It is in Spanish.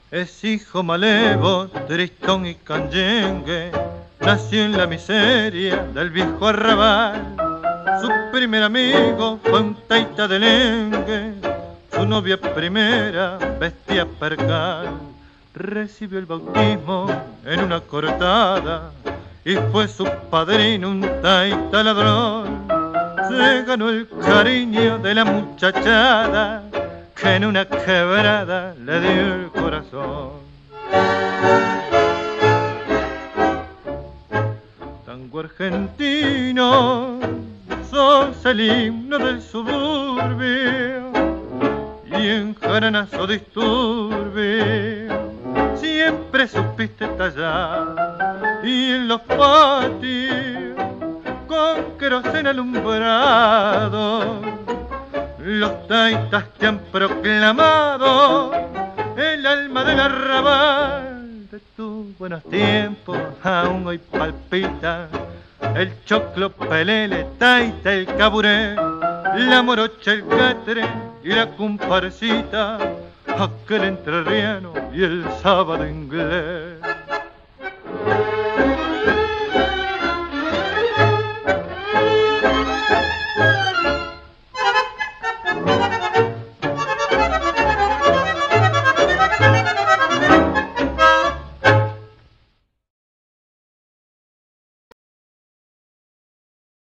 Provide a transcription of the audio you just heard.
Es hijo malevo, tristón y canyengue, nació en la miseria del viejo arrabal. Su primer amigo fue un taita de lengue, su novia primera vestía percal. Recibió el bautismo en una cortada y fue su padrino un taita ladrón. Se ganó el cariño de la muchachada que en una quebrada le dio el corazón. Tango argentino, sos el himno del suburbio y en jaranazo disturbio siempre supiste tallar, y en los patios con queroseno alumbrado los taitas te han proclamado el alma del arrabal. De tus buenos tiempos aún hoy palpita el choclo, pelele, taita, el caburé, la morocha, el catre y la comparsita, aquel entrerriano y el sábado inglés.